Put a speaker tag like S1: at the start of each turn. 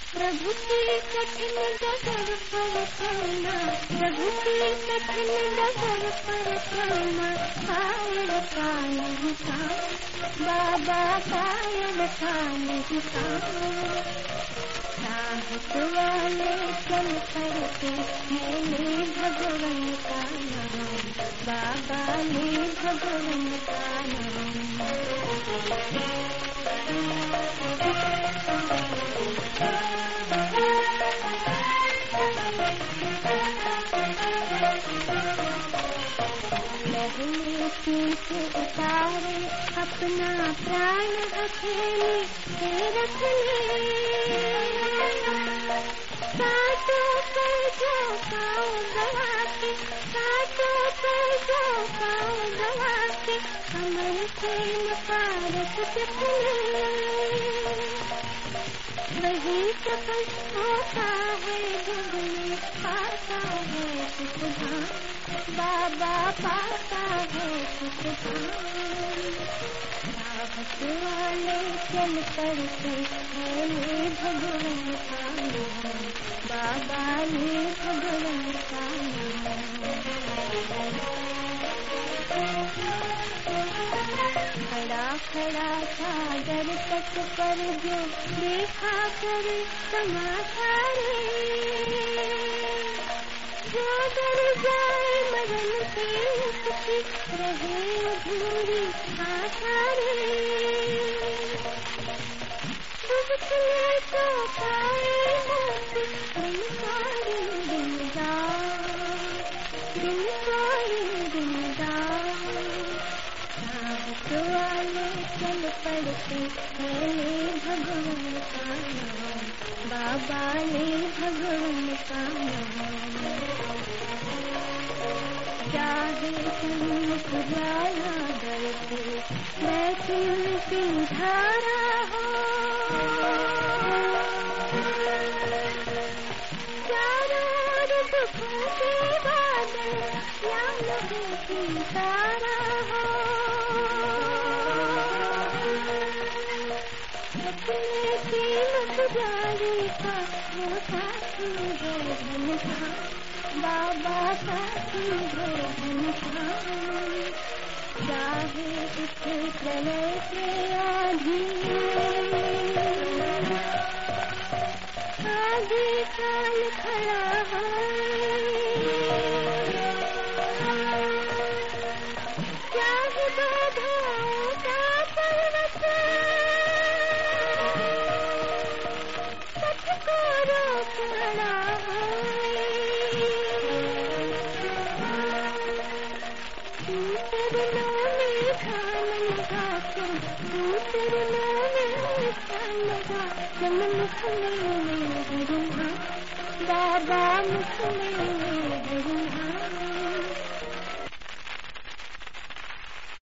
S1: प्रभु की कठिन डगर पर चलना, प्रभु की कठिन डगर पर चलना, कायल का नहीं काम, बाबा कायल का नहीं काम। चाहत वाले चल करके ले भगवन का नाम, बाबा ले भगवन का नाम। लहने पीठ उतारे अपना प्राण हथेली से रख ले, कांटों पर जो पाँव गवा के, कांटों पर जो पाँव गवा के, कमर से मुबारक चले। वही सफल होता है जग में, पाता है सुख धाम, बाबा पाता है सुख धाम। साहस वाले चल करके ले भगवन का नाम, बाबा ले भगवन का नाम। खड़ा खड़ा सागर तट पर जो देखा करे तमाशा रे, जो डर जाए मरण से उसकी रहे अधूरी आशा रे। डूबने तो पाए मोती दिन सारे दिन रात, साहस वाले चल पड़ते ले भगवन का नाम, बाबा ले भगवन का नाम। चाहे सन्मुख ज्वाला डरते वैसे उनकी धारा हो, चारों ओर दुखों के बादल या लहू की तारा हो। अपने कीमत जारी का वो साथी है धन का, बाबा साथी है धन का। चाहे उठे प्रलय से आधी, आगे काल खड़ा है, चाहे बाधाओं का पर्वत पथ को रोक खड़ा है। चरणों में ध्यान लगा के, चरणों में ध्यान लगा, जब मुख में गुरु बाबा मुख में गुरु।